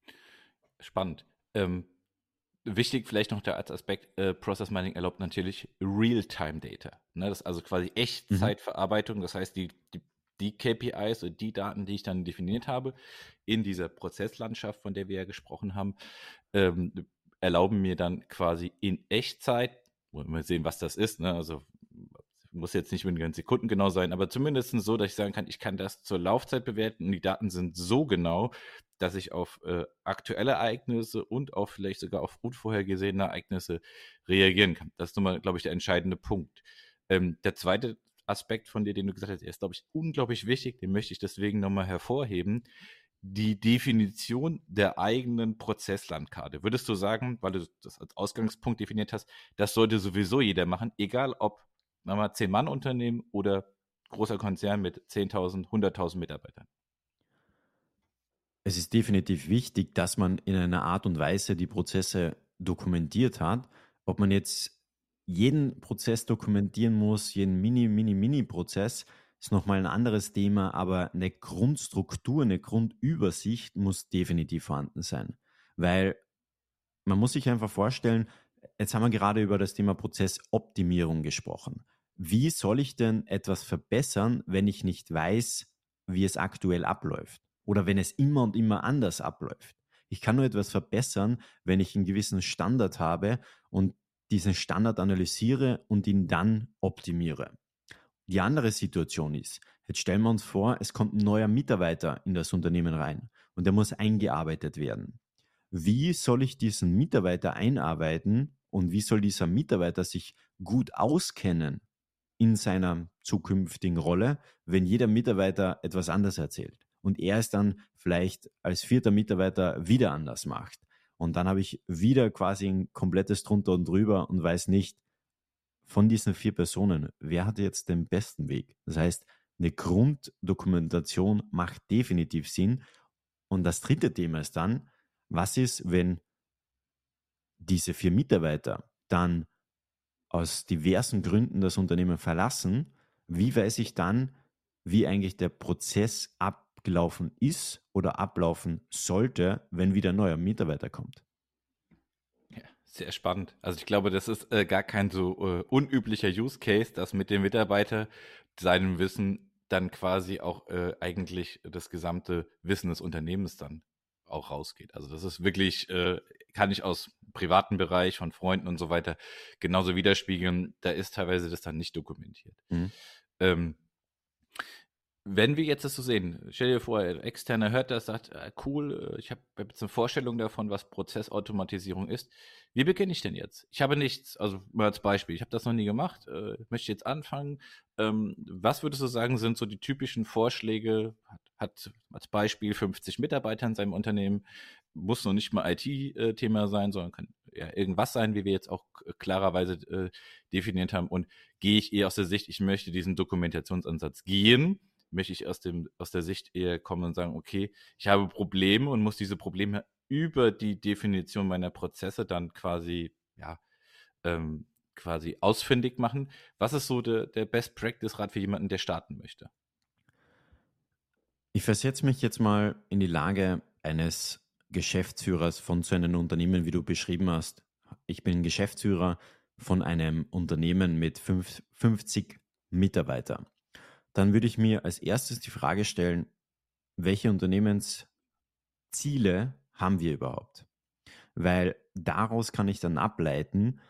Spannend. Ähm, wichtig vielleicht noch der als Aspekt, äh, Process Mining erlaubt natürlich Real-Time-Data. Ne? Das ist also quasi Mhm. Echtzeitverarbeitung. Das heißt, die, die, die K P Is und die Daten, die ich dann definiert habe, in dieser Prozesslandschaft, von der wir ja gesprochen haben, ähm, erlauben mir dann quasi in Echtzeit, wollen wir sehen, was das ist, ne? Also muss jetzt nicht mit den Sekunden genau sein, aber zumindest so, dass ich sagen kann, ich kann das zur Laufzeit bewerten und die Daten sind so genau, dass ich auf äh, aktuelle Ereignisse und auch vielleicht sogar auf unvorhergesehene Ereignisse reagieren kann. Das ist nun mal, glaube ich, der entscheidende Punkt. Ähm, der zweite Aspekt von dir, den du gesagt hast, der ist, glaube ich, unglaublich wichtig, den möchte ich deswegen nochmal hervorheben. Die Definition der eigenen Prozesslandkarte. Würdest du sagen, weil du das als Ausgangspunkt definiert hast, das sollte sowieso jeder machen, egal ob mal Zehn-Mann-Unternehmen oder großer Konzern mit zehntausend, hunderttausend Mitarbeitern? Es ist definitiv wichtig, dass man in einer Art und Weise die Prozesse dokumentiert hat. Ob man jetzt jeden Prozess dokumentieren muss, jeden Mini, Mini, Mini-Prozess, ist nochmal ein anderes Thema, aber eine Grundstruktur, eine Grundübersicht muss definitiv vorhanden sein. Weil man muss sich einfach vorstellen, jetzt haben wir gerade über das Thema Prozessoptimierung gesprochen. Wie soll ich denn etwas verbessern, wenn ich nicht weiß, wie es aktuell abläuft? Oder wenn es immer und immer anders abläuft? Ich kann nur etwas verbessern, wenn ich einen gewissen Standard habe und diesen Standard analysiere und ihn dann optimiere. Die andere Situation ist, jetzt stellen wir uns vor, es kommt ein neuer Mitarbeiter in das Unternehmen rein und der muss eingearbeitet werden. Wie soll ich diesen Mitarbeiter einarbeiten und wie soll dieser Mitarbeiter sich gut auskennen in seiner zukünftigen Rolle, wenn jeder Mitarbeiter etwas anderes erzählt und er es dann vielleicht als vierter Mitarbeiter wieder anders macht. Und dann habe ich wieder quasi ein komplettes Drunter und Drüber und weiß nicht, von diesen vier Personen, wer hat jetzt den besten Weg? Das heißt, eine Grunddokumentation macht definitiv Sinn. Und das dritte Thema ist dann, was ist, wenn diese vier Mitarbeiter dann aus diversen Gründen das Unternehmen verlassen? Wie weiß ich dann, wie eigentlich der Prozess abgelaufen ist oder ablaufen sollte, wenn wieder ein neuer Mitarbeiter kommt? Ja, sehr spannend. Also ich glaube, das ist äh, gar kein so äh, unüblicher Use Case, dass mit dem Mitarbeiter seinem Wissen dann quasi auch äh, eigentlich das gesamte Wissen des Unternehmens dann auch rausgeht. Also das ist wirklich, äh, kann ich aus privaten Bereich von Freunden und so weiter genauso widerspiegeln. Da ist teilweise das dann nicht dokumentiert. Mhm. Ähm, Wenn wir jetzt das so sehen, stell dir vor, ein Externer hört das, sagt, äh, cool, äh, ich habe hab jetzt eine Vorstellung davon, was Prozessautomatisierung ist. Wie beginne ich denn jetzt? Ich habe nichts, also mal als Beispiel, ich habe das noch nie gemacht, äh, möchte jetzt anfangen. Ähm, was würdest du sagen, sind so die typischen Vorschläge? Hat, hat als Beispiel fünfzig Mitarbeiter in seinem Unternehmen, muss noch nicht mal I T-Thema sein, sondern kann ja irgendwas sein, wie wir jetzt auch k- klarerweise äh, definiert haben. Und gehe ich eher aus der Sicht, ich möchte diesen Dokumentationsansatz gehen, möchte ich aus, dem, aus der Sicht eher kommen und sagen, okay, ich habe Probleme und muss diese Probleme über die Definition meiner Prozesse dann quasi, ja, ähm, quasi ausfindig machen. Was ist so der, der Best Practice Rat für jemanden, der starten möchte? Ich versetze mich jetzt mal in die Lage eines Geschäftsführers von so einem Unternehmen, wie du beschrieben hast. Ich bin Geschäftsführer von einem Unternehmen mit fünf- fünfzig Mitarbeitern. Dann würde ich mir als erstes die Frage stellen, welche Unternehmensziele haben wir überhaupt? Weil daraus kann ich dann ableiten,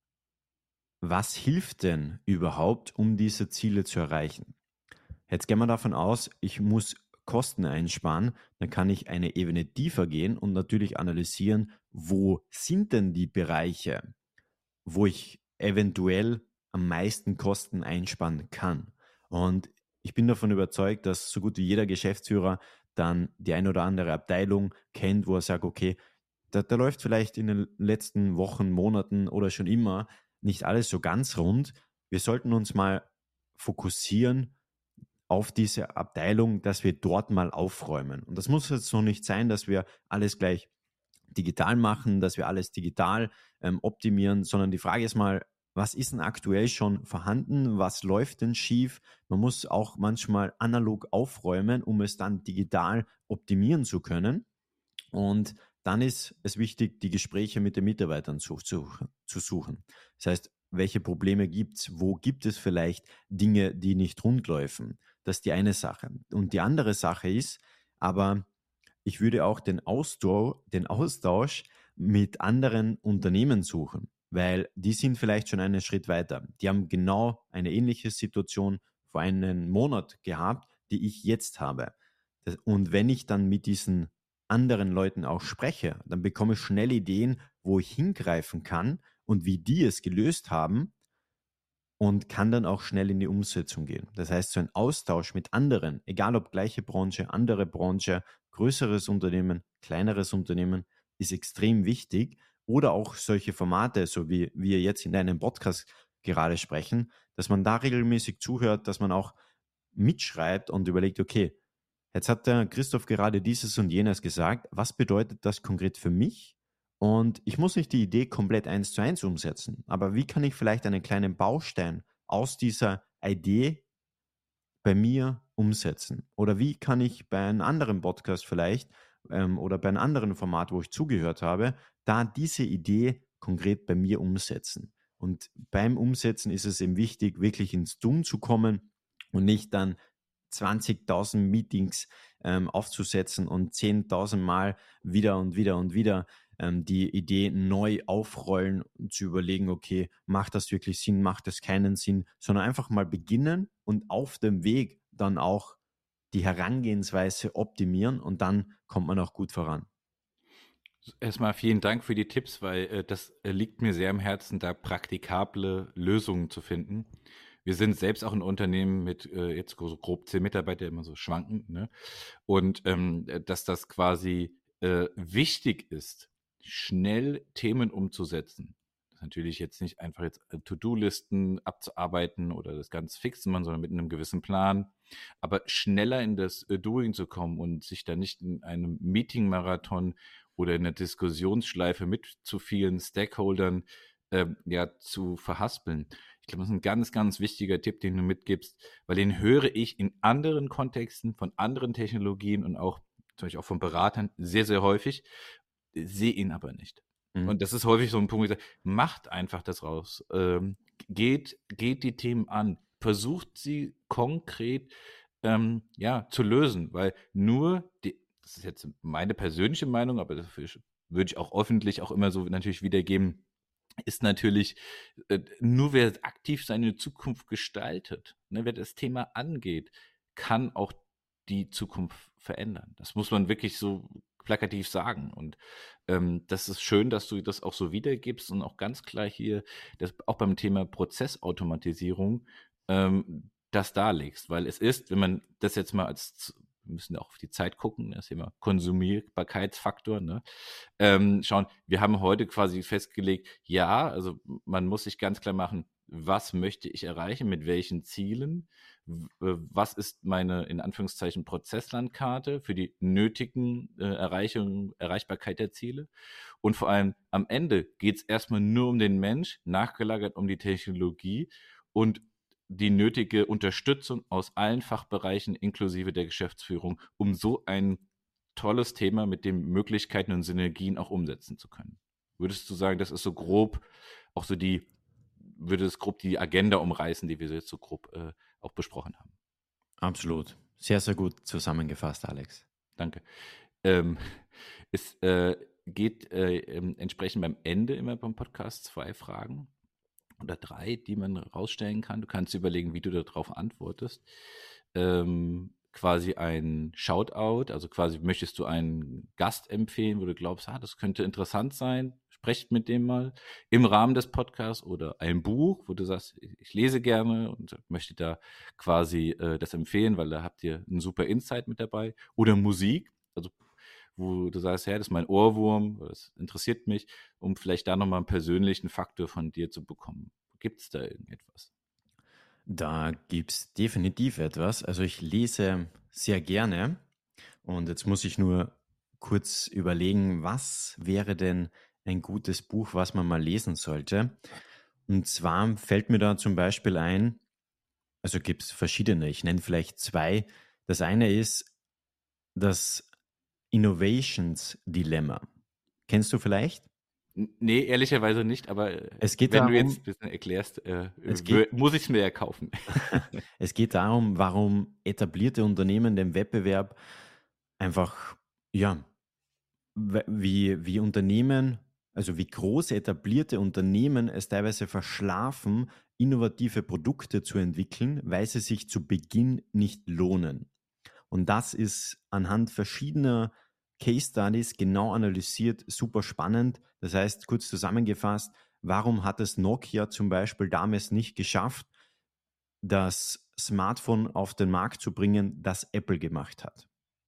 was hilft denn überhaupt, um diese Ziele zu erreichen? Jetzt gehen wir davon aus, ich muss Kosten einsparen, dann kann ich eine Ebene tiefer gehen und natürlich analysieren, wo sind denn die Bereiche, wo ich eventuell am meisten Kosten einsparen kann. Und ich bin davon überzeugt, dass so gut wie jeder Geschäftsführer dann die ein oder andere Abteilung kennt, wo er sagt, okay, da, da läuft vielleicht in den letzten Wochen, Monaten oder schon immer nicht alles so ganz rund. Wir sollten uns mal fokussieren auf diese Abteilung, dass wir dort mal aufräumen. Und das muss jetzt so nicht sein, dass wir alles gleich digital machen, dass wir alles digital ähm, optimieren, sondern die Frage ist mal, was ist denn aktuell schon vorhanden? Was läuft denn schief? Man muss auch manchmal analog aufräumen, um es dann digital optimieren zu können. Und dann ist es wichtig, die Gespräche mit den Mitarbeitern zu, zu, zu suchen. Das heißt, welche Probleme gibt es? Wo gibt es vielleicht Dinge, die nicht rund laufen? Das ist die eine Sache. Und die andere Sache ist, aber ich würde auch den Austausch, den Austausch mit anderen Unternehmen suchen, weil die sind vielleicht schon einen Schritt weiter. Die haben genau eine ähnliche Situation vor einem Monat gehabt, die ich jetzt habe. Das, und wenn ich dann mit diesen anderen Leuten auch spreche, dann bekomme ich schnell Ideen, wo ich hingreifen kann und wie die es gelöst haben und kann dann auch schnell in die Umsetzung gehen. Das heißt, so ein Austausch mit anderen, egal ob gleiche Branche, andere Branche, größeres Unternehmen, kleineres Unternehmen, ist extrem wichtig. Oder auch solche Formate, so wie wir jetzt in einem Podcast gerade sprechen, dass man da regelmäßig zuhört, dass man auch mitschreibt und überlegt, okay, jetzt hat der Christoph gerade dieses und jenes gesagt. Was bedeutet das konkret für mich? Und ich muss nicht die Idee komplett eins zu eins umsetzen, aber wie kann ich vielleicht einen kleinen Baustein aus dieser Idee bei mir umsetzen? Oder wie kann ich bei einem anderen Podcast vielleicht ähm, oder bei einem anderen Format, wo ich zugehört habe, da diese Idee konkret bei mir umsetzen? Und beim Umsetzen ist es eben wichtig, wirklich ins Tun zu kommen und nicht dann zwanzigtausend Meetings ähm, aufzusetzen und zehntausend Mal wieder und wieder und wieder ähm, die Idee neu aufrollen und zu überlegen, okay, macht das wirklich Sinn, macht das keinen Sinn, sondern einfach mal beginnen und auf dem Weg dann auch die Herangehensweise optimieren und dann kommt man auch gut voran. Erstmal vielen Dank für die Tipps, weil äh, das äh, liegt mir sehr am Herzen, da praktikable Lösungen zu finden. Wir sind selbst auch ein Unternehmen mit äh, jetzt so grob zehn Mitarbeiter, immer so schwankend, ne? Und ähm, äh, dass das quasi äh, wichtig ist, schnell Themen umzusetzen. Das ist natürlich jetzt nicht einfach jetzt äh, To-Do-Listen abzuarbeiten oder das ganz fix zu machen, sondern mit einem gewissen Plan. Aber schneller in das äh, Doing zu kommen und sich da nicht in einem Meeting-Marathon oder in einer Diskussionsschleife mit zu vielen Stakeholdern ähm, ja, zu verhaspeln. Ich glaube, das ist ein ganz, ganz wichtiger Tipp, den du mitgibst, weil den höre ich in anderen Kontexten, von anderen Technologien und auch zum Beispiel auch von Beratern sehr, sehr häufig, sehe ihn aber nicht. Mhm. Und das ist häufig so ein Punkt, wo ich sage, macht einfach das raus. Ähm, geht, geht die Themen an. Versucht sie konkret ähm, ja, zu lösen, weil nur die, das ist jetzt meine persönliche Meinung, aber dafür würde ich auch öffentlich auch immer so natürlich wiedergeben, ist natürlich, äh, nur wer aktiv seine Zukunft gestaltet, ne, wer das Thema angeht, kann auch die Zukunft verändern. Das muss man wirklich so plakativ sagen. Und ähm, das ist schön, dass du das auch so wiedergibst und auch ganz klar hier, das, auch beim Thema Prozessautomatisierung, ähm, das darlegst. Weil es ist, wenn man das jetzt mal als, wir müssen auch auf die Zeit gucken, das Thema Konsumierbarkeitsfaktor, ne? Ähm, schauen, wir haben heute quasi festgelegt, ja, also man muss sich ganz klar machen, was möchte ich erreichen, mit welchen Zielen, was ist meine, in Anführungszeichen, Prozesslandkarte für die nötigen äh, Erreichung, Erreichbarkeit der Ziele. Und vor allem am Ende geht es erstmal nur um den Mensch, nachgelagert um die Technologie. Und die nötige Unterstützung aus allen Fachbereichen inklusive der Geschäftsführung, um so ein tolles Thema mit den Möglichkeiten und Synergien auch umsetzen zu können. Würdest du sagen, das ist so grob, auch so die, würde es grob die Agenda umreißen, die wir jetzt so grob äh, auch besprochen haben? Absolut. Sehr, sehr gut zusammengefasst, Alex. Danke. Ähm, es äh, geht äh, ähm, entsprechend beim Ende immer beim Podcast zwei Fragen oder drei, die man rausstellen kann. Du kannst dir überlegen, wie du darauf antwortest. Ähm, quasi ein Shoutout, also quasi möchtest du einen Gast empfehlen, wo du glaubst, ah, das könnte interessant sein, sprecht mit dem mal im Rahmen des Podcasts, oder ein Buch, wo du sagst, ich lese gerne und möchte da quasi äh, das empfehlen, weil da habt ihr einen super Insight mit dabei, oder Musik, also wo du sagst, ja, das ist mein Ohrwurm, das interessiert mich, um vielleicht da nochmal einen persönlichen Faktor von dir zu bekommen. Gibt es da irgendetwas? Da gibt es definitiv etwas. Also ich lese sehr gerne und jetzt muss ich nur kurz überlegen, was wäre denn ein gutes Buch, was man mal lesen sollte. Und zwar fällt mir da zum Beispiel ein, also gibt es verschiedene, ich nenne vielleicht zwei. Das eine ist das Innovations Dilemma. Kennst du vielleicht? Nee, ehrlicherweise nicht, aber äh, Es geht wenn du jetzt darum, ein bisschen erklärst, äh, es wö- geht, muss ich es mir ja kaufen. es geht darum, warum etablierte Unternehmen den Wettbewerb einfach, ja, we- wie, wie Unternehmen, also wie große etablierte Unternehmen es teilweise verschlafen, innovative Produkte zu entwickeln, weil sie sich zu Beginn nicht lohnen. Und das ist anhand verschiedener Case Studies genau analysiert, super spannend. Das heißt, kurz zusammengefasst, warum hat es Nokia zum Beispiel damals nicht geschafft, das Smartphone auf den Markt zu bringen, das Apple gemacht hat?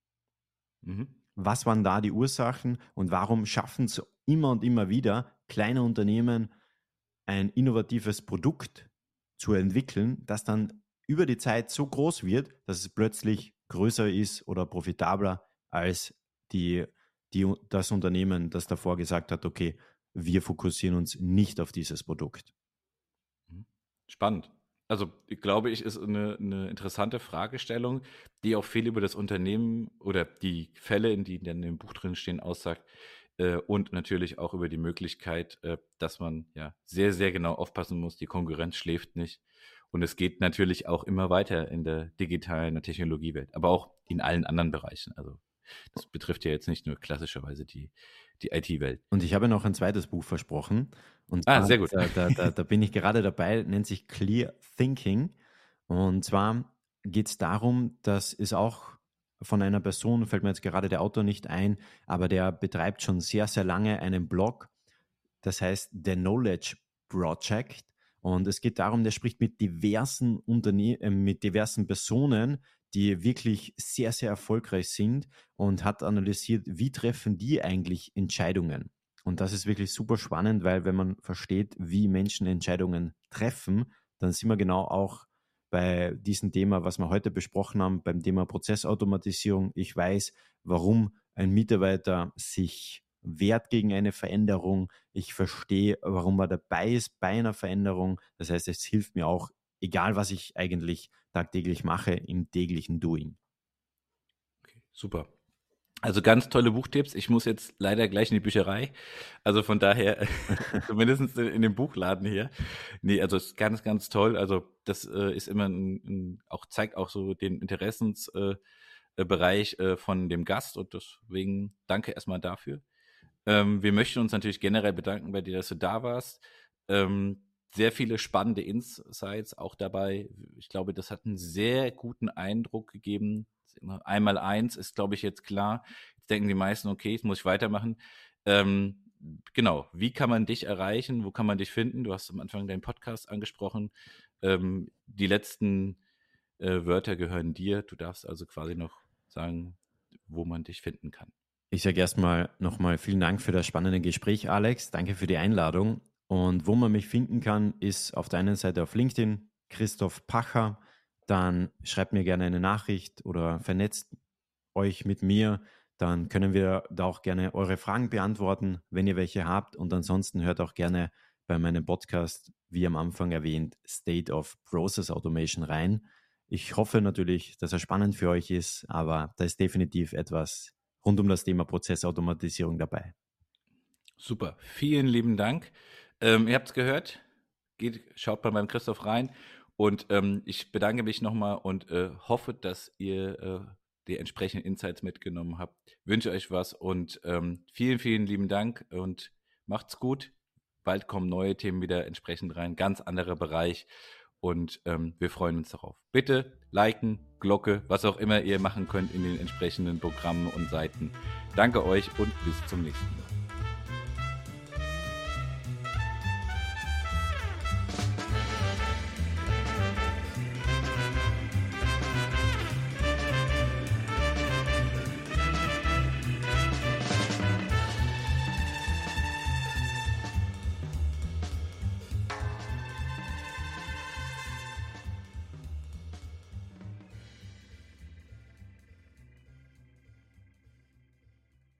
Mhm. Was waren da die Ursachen und warum schaffen es immer und immer wieder kleine Unternehmen, ein innovatives Produkt zu entwickeln, das dann über die Zeit so groß wird, dass es plötzlich größer ist oder profitabler als die, die, das Unternehmen, das davor gesagt hat, okay, wir fokussieren uns nicht auf dieses Produkt. Mhm. Spannend. Also, ich glaube ich, ist eine, eine interessante Fragestellung, die auch viel über das Unternehmen oder die Fälle, in die dann im Buch drin stehen, aussagt. Äh, und natürlich auch über die Möglichkeit, äh, dass man ja sehr, sehr genau aufpassen muss. Die Konkurrenz schläft nicht. Und es geht natürlich auch immer weiter in der digitalen und Technologiewelt, aber auch in allen anderen Bereichen. Also, das betrifft ja jetzt nicht nur klassischerweise die, die I T-Welt. Und ich habe noch ein zweites Buch versprochen. Und Ah, zwar, sehr gut. da, da, da, da bin ich gerade dabei, nennt sich Clear Thinking. Und zwar geht es darum, dass es auch von einer Person, fällt mir jetzt gerade der Autor nicht ein, aber der betreibt schon sehr, sehr lange einen Blog, das heißt The Knowledge Project. Und es geht darum, der spricht mit diversen Unterne äh, mit diversen Personen, die wirklich sehr, sehr erfolgreich sind und hat analysiert, wie treffen die eigentlich Entscheidungen. Und das ist wirklich super spannend, weil wenn man versteht, wie Menschen Entscheidungen treffen, dann sind wir genau auch bei diesem Thema, was wir heute besprochen haben, beim Thema Prozessautomatisierung. Ich weiß, warum ein Mitarbeiter sich wehrt gegen eine Veränderung. Ich verstehe, warum er dabei ist bei einer Veränderung. Das heißt, es hilft mir auch, egal was ich eigentlich tagtäglich mache, im täglichen Doing. Okay, super. Also ganz tolle Buchtipps. Ich muss jetzt leider gleich in die Bücherei. Also von daher, zumindest in, in dem Buchladen hier. Nee, also es ist ganz, ganz toll. Also das äh, ist immer ein, ein, auch zeigt auch so den Interessensbereich äh, Bereich, äh, von dem Gast, und deswegen danke erstmal dafür. Ähm, wir möchten uns natürlich generell bedanken bei dir, dass du da warst. Ähm, sehr viele spannende Insights auch dabei. Ich glaube, das hat einen sehr guten Eindruck gegeben. Einmal eins ist, glaube ich, jetzt klar. Jetzt denken die meisten, okay, jetzt muss ich weitermachen. Ähm, genau, wie kann man dich erreichen? Wo kann man dich finden? Du hast am Anfang deinen Podcast angesprochen. Ähm, die letzten äh, Wörter gehören dir. Du darfst also quasi noch sagen, wo man dich finden kann. Ich sage erstmal nochmal vielen Dank für das spannende Gespräch, Alex. Danke für die Einladung. Und wo man mich finden kann, ist auf der einen Seite auf LinkedIn, Christoph Pacher. Dann schreibt mir gerne eine Nachricht oder vernetzt euch mit mir. Dann können wir da auch gerne eure Fragen beantworten, wenn ihr welche habt. Und ansonsten hört auch gerne bei meinem Podcast, wie am Anfang erwähnt, State of Process Automation rein. Ich hoffe natürlich, dass er spannend für euch ist, aber da ist definitiv etwas rund um das Thema Prozessautomatisierung dabei. Super, vielen lieben Dank. Ähm, ihr habt es gehört, geht, schaut mal beim Christoph rein und ähm, ich bedanke mich nochmal und äh, hoffe, dass ihr äh, die entsprechenden Insights mitgenommen habt. Wünsche euch was und ähm, vielen, vielen lieben Dank und macht's gut. Bald kommen neue Themen wieder entsprechend rein, ganz anderer Bereich und ähm, wir freuen uns darauf. Bitte liken, Glocke, was auch immer ihr machen könnt in den entsprechenden Programmen und Seiten. Danke euch und bis zum nächsten Mal.